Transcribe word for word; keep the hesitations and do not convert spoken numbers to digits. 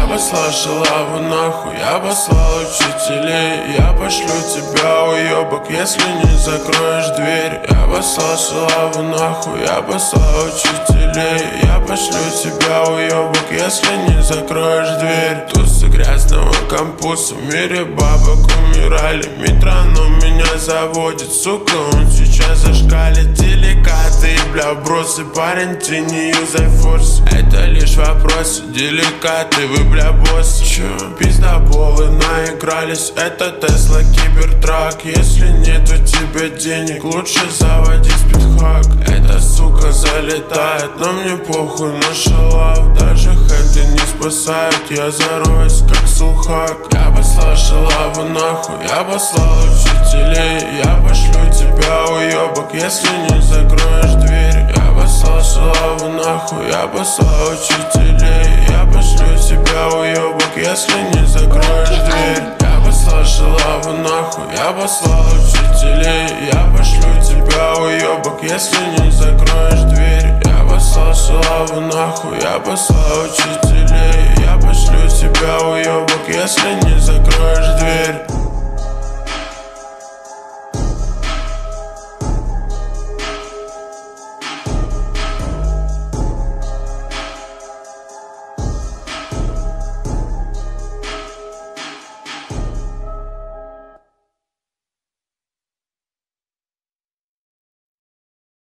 послал шалаву нахуй, я послал учителей. Я пошлю тебя, уебок, если не закроешь дверь. Я послал шалаву нахуй, я послал учителей. Я пошлю тебя, уебок, если не закроешь дверь. Тусы грязного кампуса, в мире бабок умирали. Метроном меня заводит, сука, он сейчас зашкалит. Деликаты, бля, бросы, парень, ты не юзай форс. Это лишь вопрос, деликаты, вы, бля, боссы. Чё, пиздоболы наигрались, это Тесла Кибертрак. Если нет у тебя денег, лучше заводи спидхак. Эта сука залетает, но мне похуй на шалав. Даже хэнды не спасают, я зароюсь как сулхак. Я послал шалаву нахуй, я послал учителей. Я пошлю тебя, уебок, если не закроешь дверь. Я послал шалаву нахуй, я послал учителей. Я пошлю тебя, уебок, если не закроешь дверь. Я послал шалаву нахуй, я послал учителей. Я пошлю тебя, уебок, если не закроешь дверь. Я послал шалаву нахуй, я послал учителей. Я пошлю тебя, уебок, если не закроешь дверь.